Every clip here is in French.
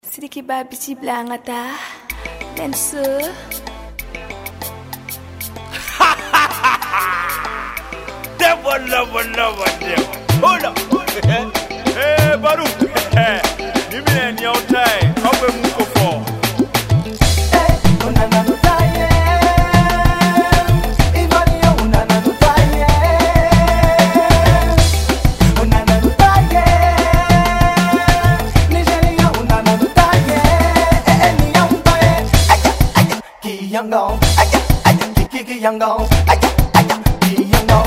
Sidiki babisi blangata Lensu Devil, devil. Hold up. Hey, Baru. You mean your time? How we move for? Hey, unana no taye. Ivalia unana no taye. Unana no taye. Nigeria unana no taye. Enya untaye. Aya, kiyango. Aya, kiyango. Aya, kiyango.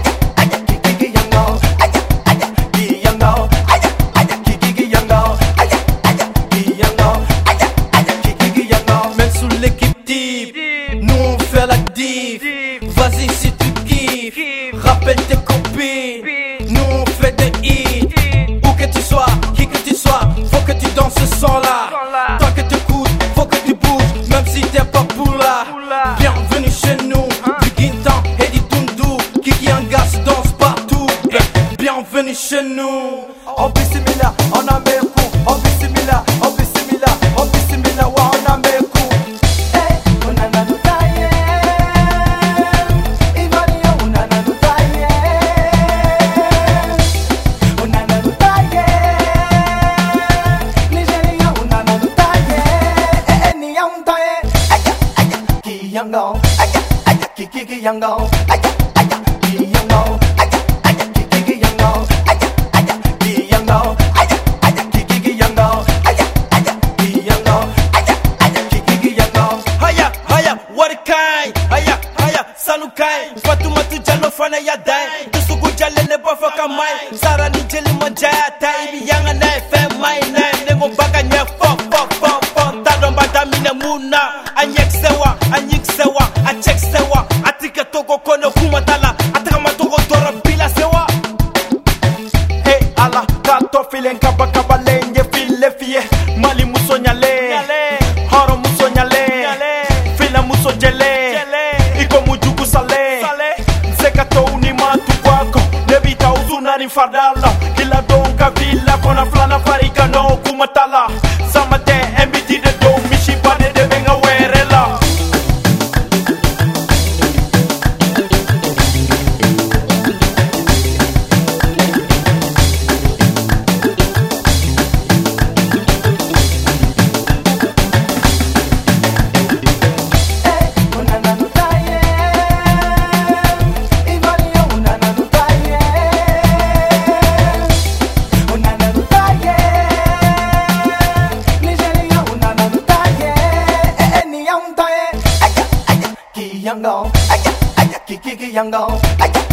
Nous on fait la diff. Vas-y si tu kiffes, rappelle tes copines. Nous on fait des hits. Où que tu sois, qui que tu sois, faut que tu danses ce son là. Toi que tu écoutes, faut que tu bouges, même si t'es pas pour là. Bienvenue chez nous, du Guintan et du Tundu. Kiki Angas danse partout. Bienvenue chez nous. On bismillah, on a mes coups. On bismillah, on bismillah, on bismillah, ouais, on a mes coups. Yango, aya, kiki yango, aya, yango, aya, kiki yango, aya, yango, aya, kiki yango, aya, yango, aya, kiki yango. Haya, what a kind. Haya, sanukai. Fatumatu jalo fana ya dai. Tusugu jale ne bafo kamai. Sara ni jeli monjaya tai. Ibi yanga na FM mai na. Nengo baka nye fo. Tadon badamine muna. Anyek sewa. Achek sewa, atike toko kone kumatala, ataka matoko dora bila sewa. Hey ala, kato filen kaba lenye file fie, mali muso nyale, horo muso nyale, fila muso jele, iko mujuku sale, zeka to unima tukwako, nebita uzunari fardala, kila donka vila kona flana farika no kumatala, samate embiti de do mishibane de benga werela. Yango, aya, kiki yango, aya.